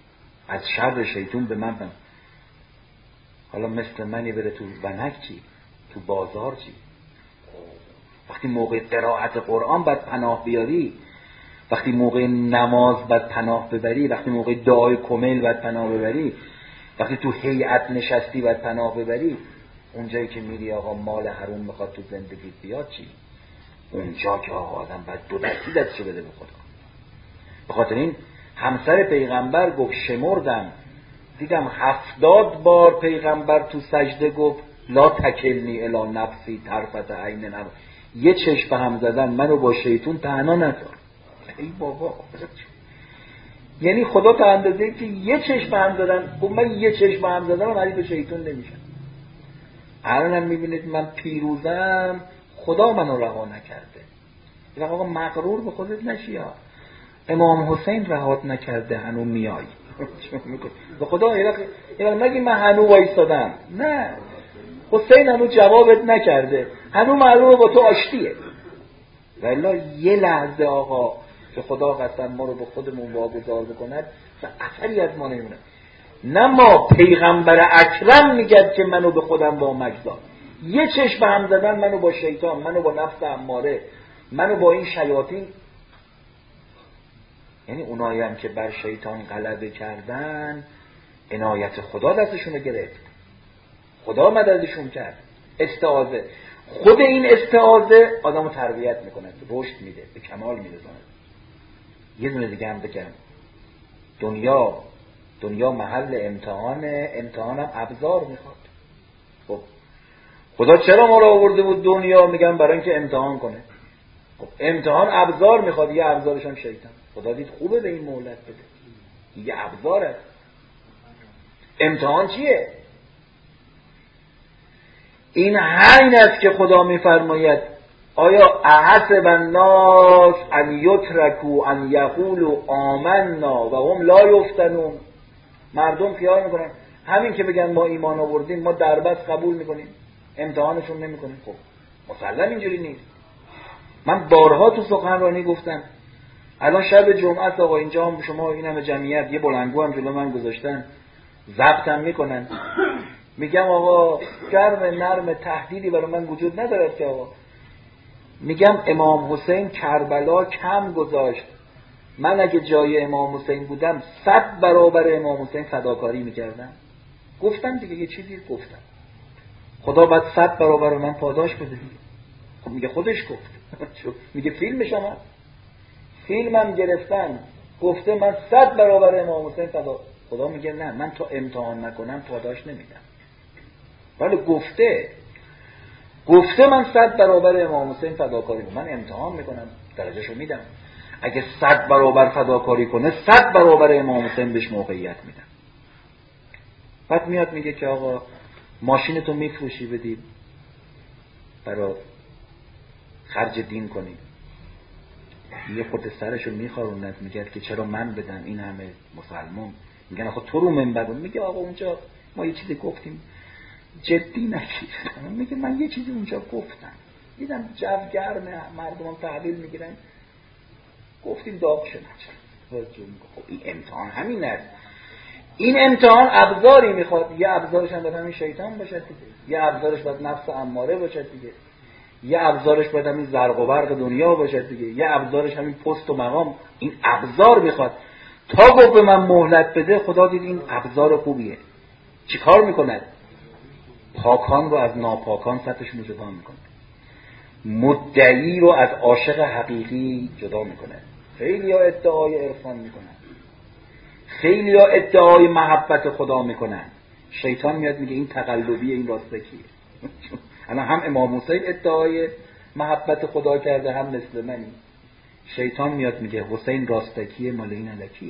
از شر شیطون به من بم. حالا مثل منی بره تو ونک چی؟ تو بازار چی؟ وقتی موقع قرائت قرآن باید پناه بیاری، وقتی موقع نماز باید پناه ببری، وقتی موقع دعای کمیل باید پناه ببری، وقتی تو هیئت نشستی باید پناه ببری. اونجایی که میری آقا مال حروم میخواد تو زندگی بیاد چی؟ اونجا که آقا آدم باید دو دستی دستشو بده به خدا. به خاطر این همسر پیغمبر گفت شمردم دیدم هفتاد بار پیغمبر تو سجده گفت لا تکلنی الی نفسی طرفت عین نم، یه چشم به هم زدن منو با شیطون تنها نذار. ای بابا، یعنی خدا تا اندازه‌ای که یه چشم به هم زدن گفت من یه چشم به هم زدن ولی به شیطون نمیشم. الانم میبینید من پیروزم، خدا منو رها نکرده. یعنی آقا مغرور به خودت نشی ها. امام حسین رهات نکرده هنو میای به خدا یعنی مگه من هنو وایستادم؟ نه، حسین هنو جوابت نکرده، هنو معلومه با تو آشتیه. والا یه لحظه آقا که خدا قسم ما رو به خودمون واگذار بکند و اثری از ما نمیونه. نه ما پیغمبر اکرم میگد که منو به خودم با مگذار، یه چشم به هم زدن منو با شیطان، منو با نفس اماره، منو با این شیاطین. یعنی اونایی هم که بر شیطان غلبه کردن عنایت خدا دستشون رو گرفت، خدا مددشون کرد. استعاذه، خود این استعاذه آدمو تربیت میکنه، رشد میده، به کمال میرسونه. یه دونه دیگه هم بگم، دنیا دنیا محل امتحانه، امتحانم ابزار میخواد. خب خدا چرا ما رو آورده بود دنیا؟ میگم برای اینکه امتحان کنه. خب امتحان ابزار میخواد، یه ابزارش هم شیطان. خدا دید خوبه به این مهلت بده، یه ابزاره. امتحان چیه؟ این همین است که خدا میفرماید آیا احسب الناس ان یترکوا ان یقولوا آمنا و هم لا یفتنون. مردم خیال میکنن همین که بگن ما ایمان آوردیم ما دربست قبول میکنیم، امتحانشون نمیکنیم. خب مسلم اینجوری نیست. من بارها تو سخنرانی گفتم، الان شب جمعه است آقا، اینجا هم شما این همه جمعیت، یه بلندگو هم جلو من گذاشتن، ضبطم میکنن. میگم آقا گرم نرم تهدیدی برای من وجود ندارد که آقا، میگم امام حسین کربلا کم گذاشت، من اگه جای امام حسین بودم صد برابر امام حسین فداکاری میکردم. گفتم دیگه، یه چیزی گفتم، خدا باید صد برابر من پاداش بده دیگه. خب میگه خودش گفت میگه فیلمش هم فیلمم گرفتن گفته من صد برابر امام حسین فدا. خدا میگه نه، من تا امتحان نکنم پاداش نمیدم. ولی گفته گفته من صد برابر امام حسین فداکاری کنم، من امتحان میکنم درجهشو میدم. اگه صد برابر فداکاری کنه صد برابر امام حسین بهش موقعیت میدم. بعد میاد میگه که آقا ماشینتو میفروشی بدی برای خرج دین کنی، یه خود سرشو میخاروند، میگه که چرا من بدم این همه مسلمان. میگن آخه تو رو منبر، میگه آقا اونجا ما یه چیزی گفتیم جدی نگیر. میگه من یه چیزی اونجا گفتم، دیدم جو گرمه مردم تحویل میگیرن، گفتیم داغ شد. خب این امتحان همین است. این امتحان ابزاری میخواد، یه ابزارش هم باید همین شیطان باشه دیگه، یه ابزارش باید نفس اماره باشه دیگه، یه ابزارش باید همین زرق و برق دنیا باشه دیگه، یه ابزارش همین پست و مقام. این ابزار میخواد. تا گفت به من مهلت بده، خدا دید این ابزار خوبیه، چیکار میکنه؟ پاکان رو از ناپاکان سطحشون رو جدا میکنه، مدعی رو از عاشق حقیقی جدا میکنه. خیلی ها ادعای عرفان میکنن، خیلی ها ادعای محبت خدا میکنن. شیطان میاد میگه این تقلبیه، این راستکیه. الان هم امام حسین ادعای محبت خدا کرده، هم مثل منی. شیطان میاد میگه حسین راستکیه، مال این الکیه.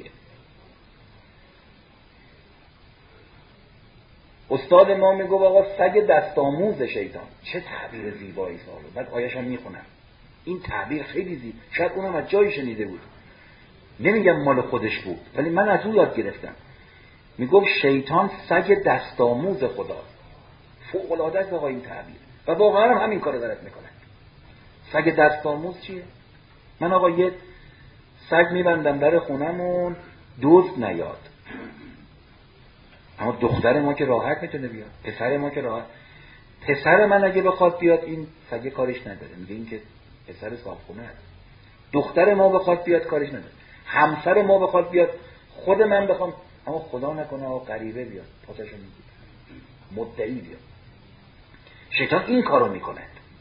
استاد ما میگه آقا سگ دستاموز شیطان. چه تعبیر زیبایی سالو. بعد آیه‌ش هم میخونم. این تعبیر خیلی زیبا، شاید اونم از جایی شنیده بود، نمیگم مال خودش بود ولی من از اون یاد گرفتم. میگفت شیطان سگ دستاموز خداست. فوق العاده است آقا این تعبیر، و واقعا هم همین کارو دارد میکنه. سگ دستاموز چیه؟ من آقا یه سگ میبندم در خونمون، دوست نیاد، اما دختر ما که راحت میتونه بیاد، پسر ما که راحت. پسر من اگه بخواد بیاد این سگه کارش نداره، میگه این که پسر صاحبخونه است. دختر ما بخواد بیاد کارش نداره، همسر ما بخواد بیاد، خود من بخوام، اما خدا نکنه آقا غریبه بیاد پاتشو میگیره، مدعی بیاد. شیطان این کارو میکنه.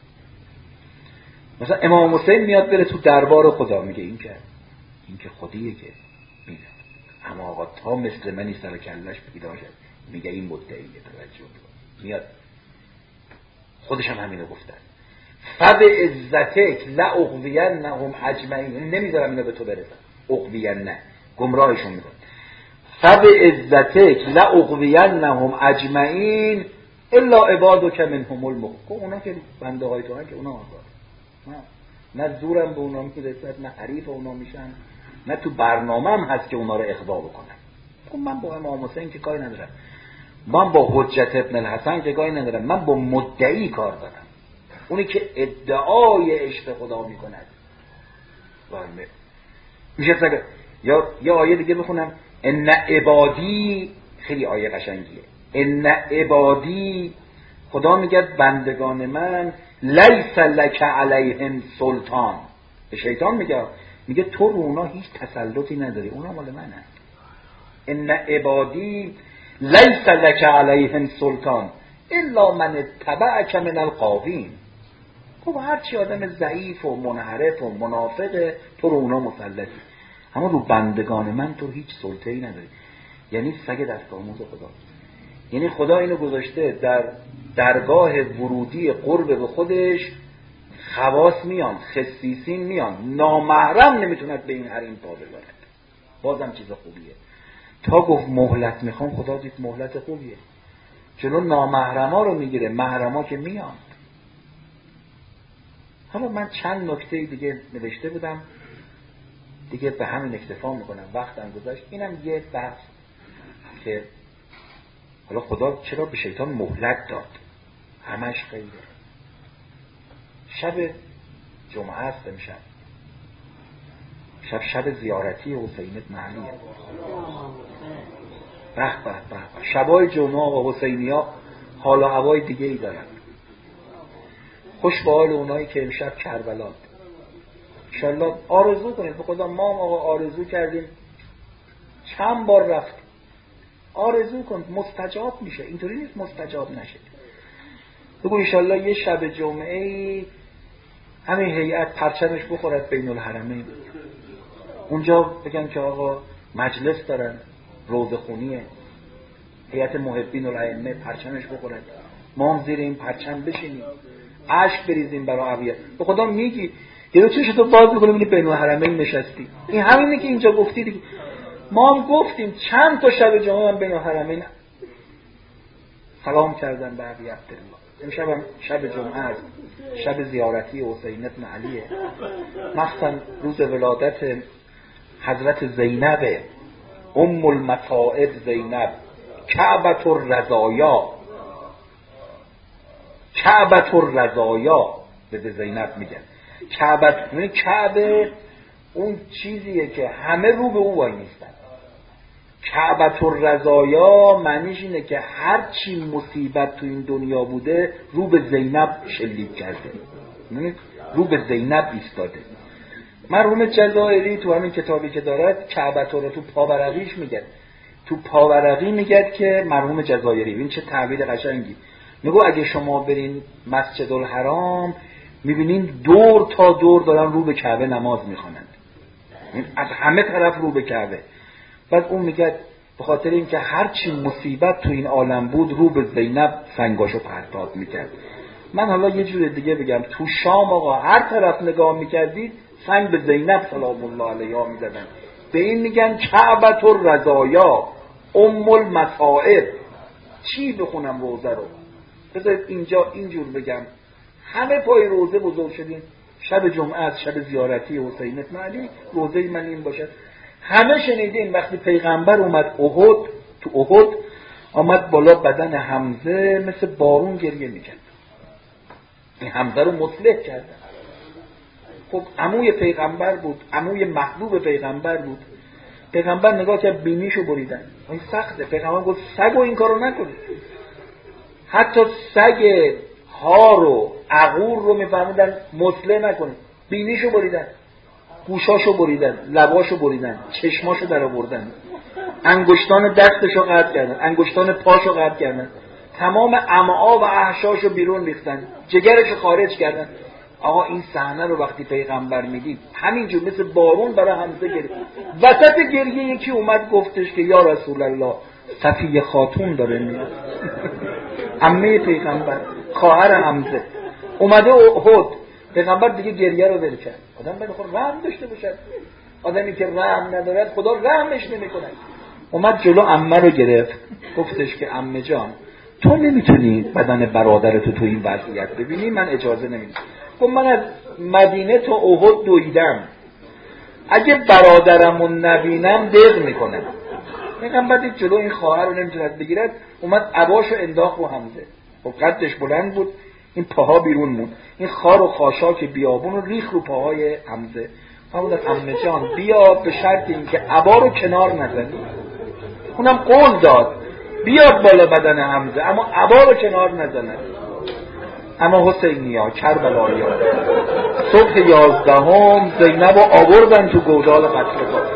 مثلا امام حسین میاد بره تو دربار خدا، میگه این که این که خودیه که میگه، اما آقا تا مثل منی سر کلش پیدا شد، میگه این مدعیه. توجه میاد خودش هم همینو گفتن، فب عزتک لاغوینهم اجمعین، نمیذارم اینا به تو برسن، اغوین نه، گمراهشون میکنه. فب عزتک لاغوینهم اجمعین الا عبادک منهم المخلصین، اونا که بنده های تو هن که اونا آزاد، نه نه زورم به اونا میرسد، نه حریف اونا میشن، نه تو برنامه‌ام هست که اونا رو اخضاع بکنم. خب من با امام حسین که کاری ندارم، من با حجت ابن الحسن که کاری ندارم، من با مدعی کار دارم، اونی که ادعای عشق خدا میکند. میشه سگه یا یه آیه دیگه بخونم، ان عبادی، خیلی آیه قشنگیه، ان عبادی، خدا میگه بندگان من لیس لک علیهم سلطان، به شیطان میگه، میگه تو رو اونا هیچ تسلطی نداری، اونا مال منن. ان عبادی لیس لک علیهم سلطان الا من اتبعک من الغاوین. خب هر چی آدم ضعیف و منحرف و منافقه تو رو اونا مسلطی، اما رو بندگان من تو هیچ سلطه‌ای نداری. یعنی سگ دست آموز خدا، یعنی خدا اینو گذاشته در درگاه ورودی قرب به خودش، خواص میان، خصیصین میان، نامحرم نمیتوند به این حریم پا بذارد. بازم چیز خوبیه. تا گفت مهلت میخوام، خدا دید مهلت خوبیه، چون نامحرما رو میگیره، محرما که میان. حالا من چند نکته دیگه نوشته بودم دیگه، به همین اکتفا میکنم، وقتم گذاشت. اینم یه بحث که حالا خدا چرا به شیطان مهلت داد، همش غیره. شب جمعه است، امشب شب شب زیارتی حسین بن علیه. به به به، شبای جمعه و حسینی ها حال و هوای دیگه ای دارن. خوش به حال اونایی که امشب کربلا. انشالله آرزو کنید به خدا، ما هم آقا آرزو کردیم، چند بار رفتیم، آرزو کن مستجاب میشه، اینطوری نیست مستجاب نشه. بگو انشالله یه شب جمعه همین هیئت پرچمش بخورد بین الحرمین، اونجا بگن که آقا مجلس دارن، روضه خونیه، هیئت محبین الائمه پرچمش بخورد، ما هم زیر این پرچم بشینیم، اشک بریزیم برای عبیه. به خدا میگی یه چشتو باز میکنیم این بین الحرمین نشستی، این همینه که اینجا گفتی دیگه. ما هم گفتیم چند تا شب جمعه هم بین الحرمین سلام کردن به ابی عبدالله. امشب هم شب جمعه است، شب زیارتی حسین بن علیه، مخصوصا روز ولادت حضرت زینب ام المصائب، زینب کعبة الرزایا، کعبة الرزایا به زینب میگن. کعبه، یعنی کعبه اون چیزیه که همه رو به او وای نیستن. کعبة الرزایا معنیش اینه که هر چی مصیبت تو این دنیا بوده رو به زینب شلیک کرده، یعنی رو به زینب ایستاده. مرحوم جزائری تو همین کتابی که دارد کعبة رو تو پاورقیش میگه، تو پاورقی میگه که مرحوم جزائری، این چه تعبیر قشنگی، میگه اگه شما برین مسجد الحرام میبینین دور تا دور دارن رو به کعبه نماز میخوانند، از همه طرف رو به کعبه. بعد اون میگه به خاطر اینکه هر چی مصیبت تو این عالم بود رو به زینب سنگاشو پرتاب میکرد. من حالا یه جور دیگه بگم، تو شام آقا هر طرف نگاه میکردید سنگ به زینب سلام الله علیها میزدن. به این میگن کعبة الرزایا ام المصائب. چی بخونم روزه رو؟ بذارید اینجا اینجور بگم، همه پای روزه بزرگ شدیم، شب جمعه از شب زیارتی حسین بن علی، روزه من این باشه. همه شنیدین وقتی پیغمبر اومد احد، تو احد آمد بالا بدن حمزه مثل بارون گریه میکرد، این حمزه رو مصلح کردن. خب عموی پیغمبر بود، عموی محبوب پیغمبر بود، پیغمبر نگاه کرد بینیشو بریدن. این سخته. پیغمبر گفت سگو این کارو نکنید. حتی سگ ها رو عقور رو میفهمیدن مسله نکنید. بینیشو بریدن، گوشاشو بریدن، لباشو بریدن، چشماشو در آوردن، انگشتان دستشو قطع کردن، انگشتان پاشو قطع کردن، تمام امعا و احشاشو بیرون ریختن، جگرشو خارج کردن. آقا این صحنه رو وقتی پیغمبر میدید همینجور مثل بارون برای حمزه گریه. وسط گریه یکی اومد گفتش که یا رسول الله صفیه خاتون داره میاد. عمه پیغمبر، خواهر حمزه اومده احد. پیغمبر دیگه گریه رو ول کرد. آدم باید خود رحم داشته باشد. آدمی که رحم ندارد خدا رحمش نمیکنه. اومد جلو عمه رو گرفت، گفتش که عمه جان تو نمیتونی بدن برادرتو تو این وضعیت ببینی، من اجازه نمیدم. گفت من از مدینه تا احد دویدم، اگه برادرمو نبینم دق میکنم. پیغمبر دید جلو این خواهر رو نمیتوند بگیرد، اومد عباشو انداخت رو حمزه. و قدش بلند بود، این پاها بیرون موند. این خار و خاشاک بیابون رو ریخ رو پاهای حمزه. فرمود عمه جان بیا به شرط اینکه عبا رو کنار نزنی. اونم قول داد بیاد بالا بدن حمزه اما عبا رو کنار نزنه. اما حسینیا کربلایا صبح یازدهم زینب رو آوردن تو گودال قتل کار.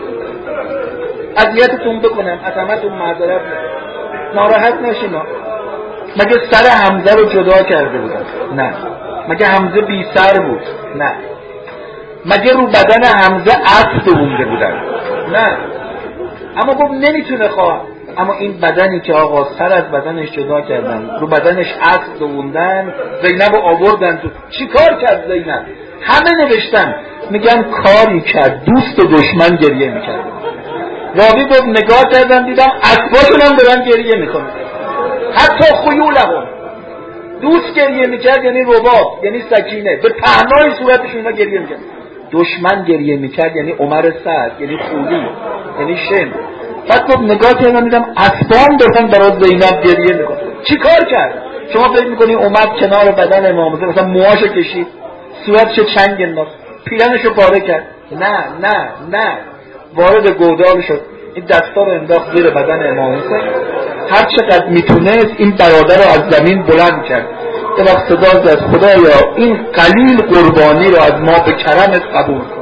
اذیتتون بکنم، از همتون معذرت ناراحت نشینا. مگه سر حمزه رو جدا کرده بودن؟ نه. مگه حمزه بی سر بود؟ نه. مگه رو بدن حمزه اسب دوونده بودن؟ نه. اما گفت نمیتونه خواه. اما این بدنی که آقا سر از بدنش جدا کردن، رو بدنش اسب دووندن، زینب رو آوردن تو. چی کار کرد زینب؟ همه نوشتن میگن کاری کرد دوست و دشمن گریه میکرد. راوی گفت نگاه کردم دیدم اسباشون هم دارن گریه میکنن. حتی خیولهم. دوست گریه میکرد یعنی رباب، یعنی سکینه، به پهنای صورتشون ها گریه میکرد. دشمن گریه میکرد یعنی عمر سعد، یعنی خولی، یعنی شم. بعد گفت نگاه کردم دیدم اسبام دارن برای زینب گریه میکنن. چی کار کرد؟ شما فکر میکنی اومد کنار بدن امام حسین مثلا موهاشو کشید، صورتشو چنگ انداخت، پیرنشو پاره کرد؟ نه نه نه. وارد گودال شد، این دستا رو انداخت زیر بدن امام حسین، هر چقدر میتونست این برادر رو از زمین بلند کرد. یه وقت صدا زد خدایا این قلیل قربانی رو از ما به کرمت قبول کن.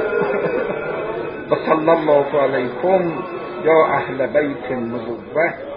و صلی الله علیکم یا اهل بیت النبوة